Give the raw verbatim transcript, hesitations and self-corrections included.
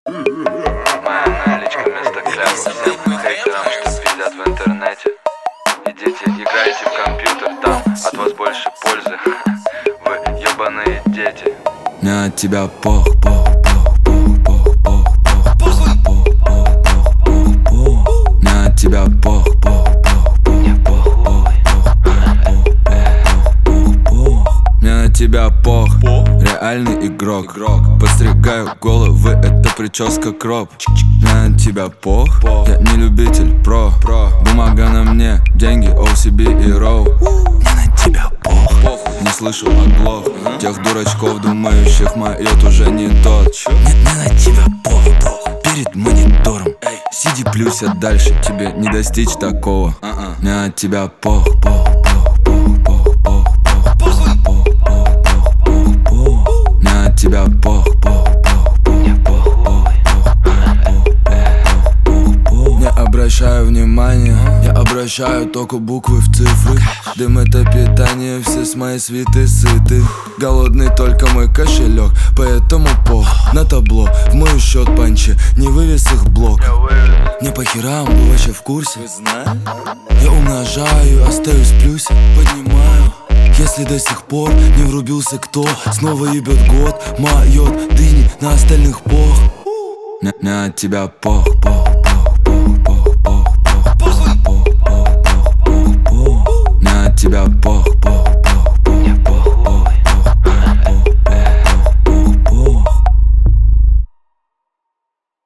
Моя наличка вместо кляпа всем хейтерам, что пиздят в интернете. Идите, играйте в компьютер, там от вас больше пользы. Вы ебаные дети. Мне от тебя пох, пох, пох, пох, пох, пох, пох, пох, пох, пох, пох, пох, пох. Мне от тебя пох, пох, пох, пох, пох, пох, пох, пох, пох. Мне от тебя пох, реальный игрок. Подстригаю головы, это прическа кроп. Мне от тебя пох, я не любитель про. Бумага на мне, деньги, о си би и роу. Мне на тебя пох, не слышу оглох. Тех дурачков, думающих, майот уже не тот. Мне, мне на тебя пох, пох. Перед монитором сиди, плюся дальше, тебе не достичь такого. Мне от тебя пох, пох, пох, пох, пох, пох, пох, пох, пох, пох, пох, пох. Мне от тебя пох, пох, пох, пох, пох, пох, не обращаю внимания, я обращаю только буквы в цифры. Дым — это питание, все с моей свиты сыты. Голодный только мой кошелек, поэтому пох на табло. В мой счет панчи, не вывез их блок. Не по херам, вы вообще в курсе? Я умножаю, остаюсь в плюсе, поднимаю. Если до сих пор не врубился кто, снова ебет год, майот дыни на остальных пох. Мне от тебя пох, пох.